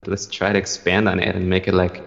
Let's try to expand on it and make it like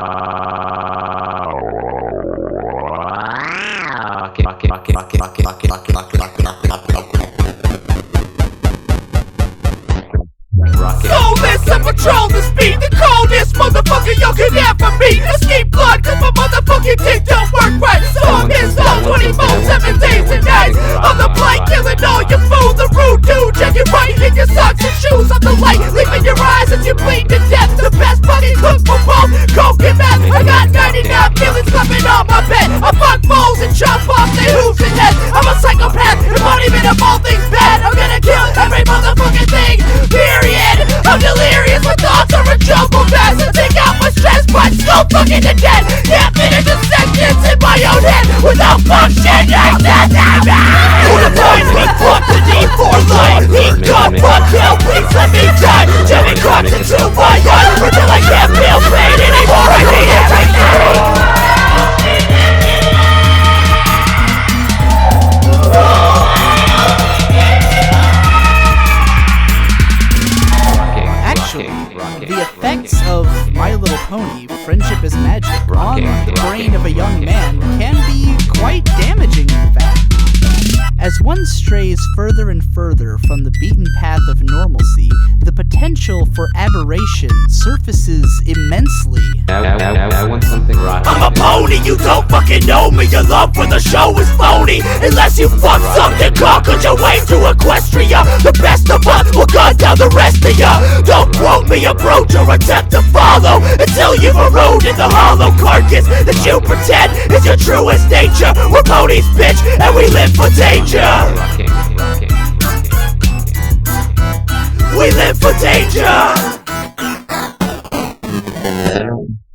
Soulless and patrol the speed. The coldest motherfucker you can ever meet. Escape blood cause my motherfucking dick don't work right. So this all 24/7 days and nights. I'm the blind killing all you fools. The rude dude checking right in your socks and shoes. I'm the light leaving your eyes as you bleed to death. The best fucking cook for both coke and meth. I got 99 feelings coming on my bed. I fuck moles and chop off their hooves and heads. I'm a psychopath, embodiment of all things bad. I'm gonna kill every motherfucking thing, period. I'm delirious, my thoughts are a jumble mess. I take out my stress, but so fucking to dead. Can't finish a sentence in my own head without functioning. Who defines me? Fuck the need for life. Need God, fuck hell, please let me die. Jimmy Crocs into my eyes until I can't feel pain anymore. I need everything. The effects of My Little Pony, Friendship is Magic, on the brain of a young man can be quite damaging, in fact. As one strays further and further from the beaten path of normalcy, the potential for aberration surfaces immensely. I want something rotten. I'm a pony, you don't fucking know me. Your love for the show is phony. Unless you fuck something cock on your way to Equestria. The best of us will gun down the rest of ya. Don't quote me, approach or attempt to follow until you've eroded the hollow carcass that you pretend is your truest nature. We're ponies, bitch, and we live for danger. We live for danger.